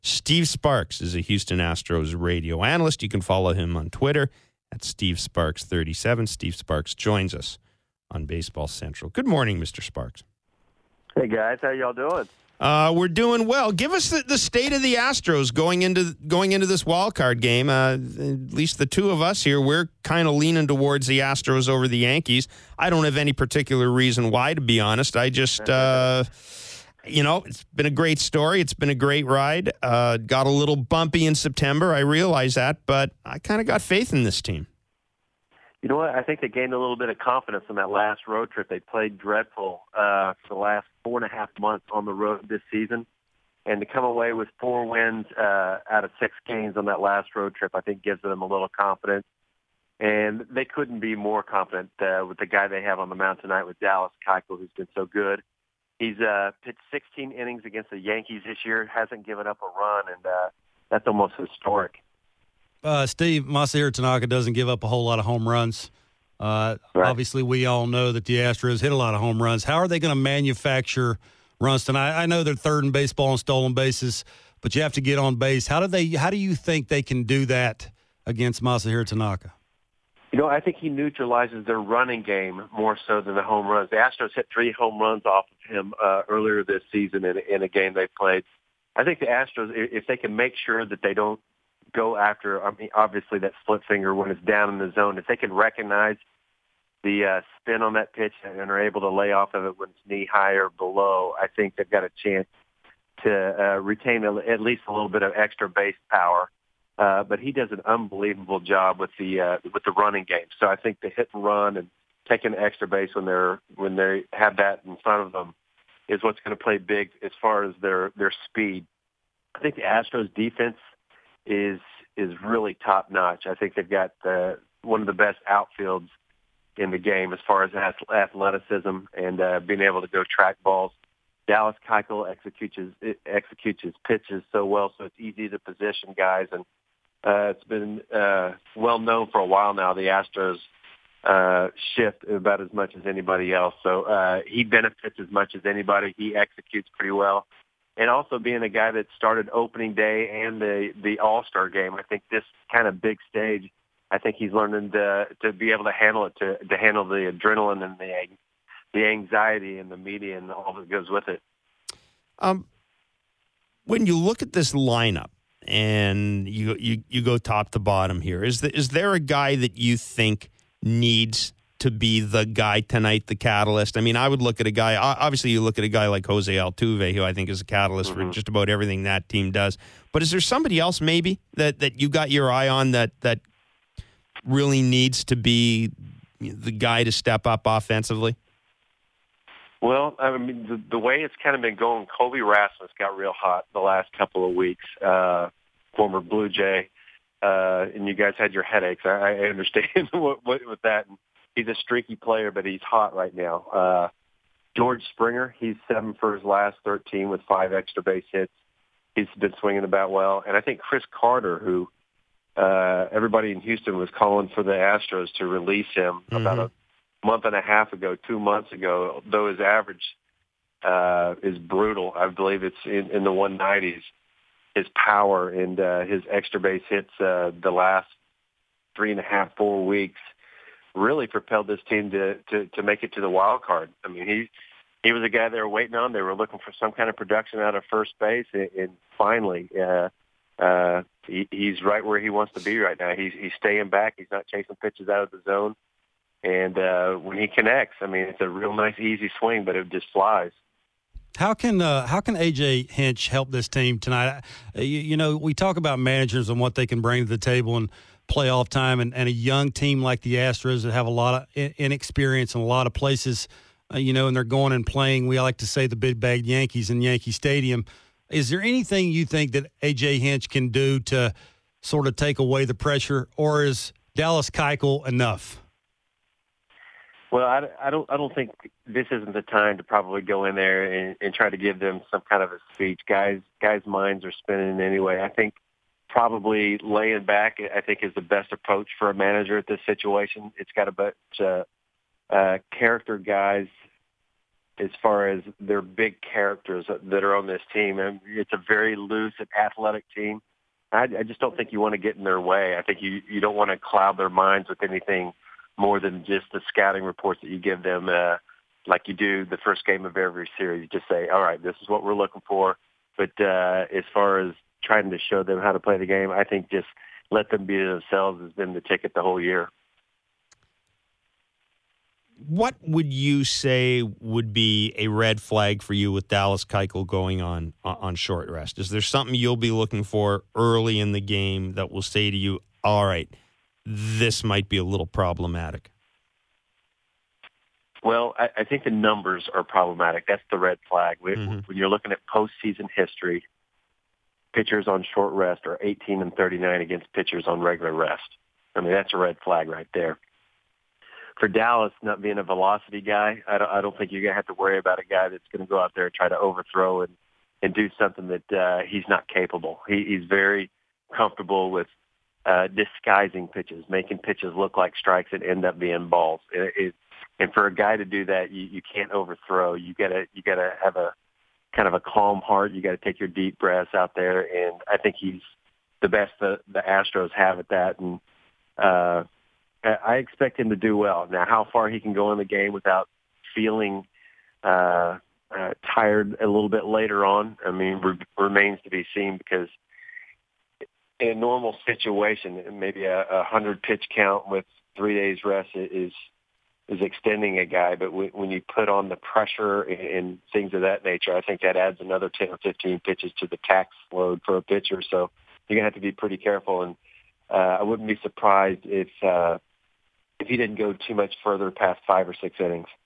Steve Sparks is a Houston Astros radio analyst. You can follow him on Twitter at SteveSparks37. Steve Sparks joins us on Baseball Central. Good morning, Mr. Sparks. Hey, guys. How y'all doing? We're doing well. Give us the state of the Astros going into this wild card game. At least the two of us here, we're kind of leaning towards the Astros over the Yankees. I don't have any particular reason why, to be honest. I just, it's been a great story. It's been a great ride. Got a little bumpy in September. I realize that, but I kind of got faith in this team. You know what? I think they gained a little bit of confidence on that last road trip. They played dreadful for the last 4.5 months on the road this season. And to come away with 4 wins out of 6 games on that last road trip, I think gives them a little confidence. And they couldn't be more confident with the guy they have on the mound tonight with Dallas Keuchel, who's been so good. He's pitched 16 innings against the Yankees this year, hasn't given up a run, and that's almost historic. Steve, Masahiro Tanaka doesn't give up a whole lot of home runs. Right. Obviously, we all know that the Astros hit a lot of home runs. How are they going to manufacture runs tonight? I know they're third in baseball on stolen bases, but you have to get on base. How do you think they can do that against Masahiro Tanaka? You know, I think he neutralizes their running game more so than the home runs. The Astros hit 3 home runs off of him earlier this season in a game they played. I think the Astros, if they can make sure that they don't go after, obviously that split finger when it's down in the zone, if they can recognize the spin on that pitch and are able to lay off of it when it's knee high or below, I think they've got a chance to retain at least a little bit of extra base power. But he does an unbelievable job with the running game. So I think the hit and run and taking the extra base when they have that in front of them is what's going to play big as far as their speed. I think the Astros defense is really top notch. I think they've got one of the best outfields in the game as far as athleticism and being able to go track balls. Dallas Keuchel executes his pitches so well, so it's easy to position guys. And it's been well known for a while now. The Astros shift about as much as anybody else, so he benefits as much as anybody. He executes pretty well. And also being a guy that started opening day and the All-Star game, I think this kind of big stage, I think he's learning to be able to handle it, to handle the adrenaline and the anxiety and the media and all that goes with it. When you look at this lineup and you go top to bottom here, is there a guy that you think needs to be the guy tonight, the catalyst? I mean, I would look at a guy, obviously you look at a guy like Jose Altuve, who I think is a catalyst for just about everything that team does. But is there somebody else maybe that you got your eye on that really needs to be the guy to step up offensively? Well, I mean, the way it's kind of been going, Kobe Rasmus got real hot the last couple of weeks, former Blue Jay, and you guys had your headaches. I understand with that. He's a streaky player, but he's hot right now. George Springer, he's 7 for his last 13 with 5 extra base hits. He's been swinging about well. And I think Chris Carter, who everybody in Houston was calling for the Astros to release him about a month and a half ago, 2 months ago, though his average is brutal. I believe it's in the 190s. His power and his extra base hits the last 3.5, 4 weeks really propelled this team to make it to the wild card. I mean, he was a guy they were waiting on. They were looking for some kind of production out of first base, and finally, he's right where he wants to be right now. He's staying back. He's not chasing pitches out of the zone, and when he connects, I mean, it's a real nice, easy swing, but it just flies. How can A.J. Hinch help this team tonight? You know, we talk about managers and what they can bring to the table in playoff time, and a young team like the Astros that have a lot of inexperience in a lot of places, and they're going and playing, we like to say, the big bag Yankees in Yankee Stadium. Is there anything you think that A.J. Hinch can do to sort of take away the pressure, or is Dallas Keuchel enough? Well, I don't think this isn't the time to probably go in there and try to give them some kind of a speech. Guys' minds are spinning anyway. I think probably laying back, I think, is the best approach for a manager at this situation. It's got a bunch of character guys as far as their big characters that are on this team. And it's a very loose and athletic team. I just don't think you want to get in their way. I think you don't want to cloud their minds with anything more than just the scouting reports that you give them, like you do the first game of every series. You just say, all right, this is what we're looking for. But as far as trying to show them how to play the game, I think just let them be themselves has been the ticket the whole year. What would you say would be a red flag for you with Dallas Keuchel going on short rest? Is there something you'll be looking for early in the game that will say to you, all right, this might be a little problematic? Well, I think the numbers are problematic. That's the red flag. When you're looking at postseason history, pitchers on short rest are 18-39 against pitchers on regular rest. I mean, that's a red flag right there. For Dallas, not being a velocity guy, I don't think you're going to have to worry about a guy that's going to go out there and try to overthrow and do something that he's not capable. He's very comfortable with disguising pitches, making pitches look like strikes and end up being balls. And for a guy to do that, you can't overthrow. You gotta have a kind of a calm heart. You got to take your deep breaths out there, and I think he's the best the Astros have at that. And I expect him to do well. Now, how far he can go in the game without feeling tired a little bit later on, I mean, remains to be seen, because in a normal situation, maybe a 100-pitch count with 3 days rest is extending a guy. But when you put on the pressure and things of that nature, I think that adds another 10 or 15 pitches to the tax load for a pitcher. So you're going to have to be pretty careful. And I wouldn't be surprised if he didn't go too much further past 5 or 6 innings.